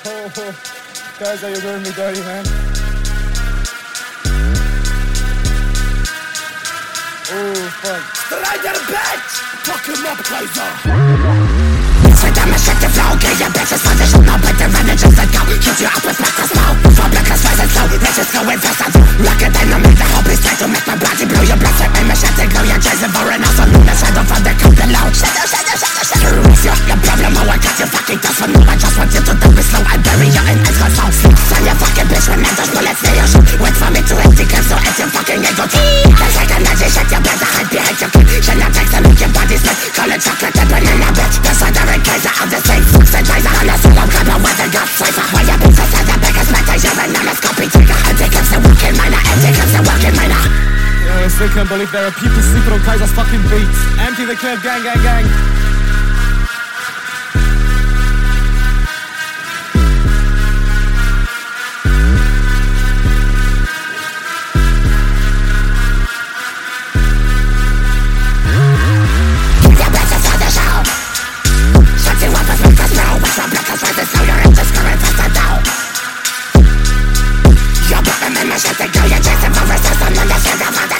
Guys, you're doing me dirty, man. Oh, fuck. Strider bitch! Fuck him up, Kaiser! Switch shit to flow, get your bitches for the show. No better managers that go. Hit you up with breakfast now. For breakfast rising slow. Bitches going fast and rock it dynamite. The hope is trying to make my body blow. Your blood sweat, my shit to glow. You're chasing for an awesome moon. The shadow from the cold below. Shadow. Your problem, how I got you fucking dust for me. I just want you to do it slow. I bury you in ice cold snow. Son, you fucking bitch when I just bullets near your shoe. Wait for me to empty clips, so it's your fucking ego too. There's like a magic shit, you better hide behind your kid. Should not text and make your body split. Call it chocolate and banana bitch. The Strider Kaiser of the same fucks advisor. On a solo cover with a god cipher. Why you been so sad, the biggest matter. You're an anoscopy taker. Empty clips and walking miner. Empty clips and walking miner. Yo, I still can't believe there are people sleeping on Kaiser's fucking beats. Empty the clip, gang, gang, gang. You're putting in my shit to go. You're chasing for resistance. Understand the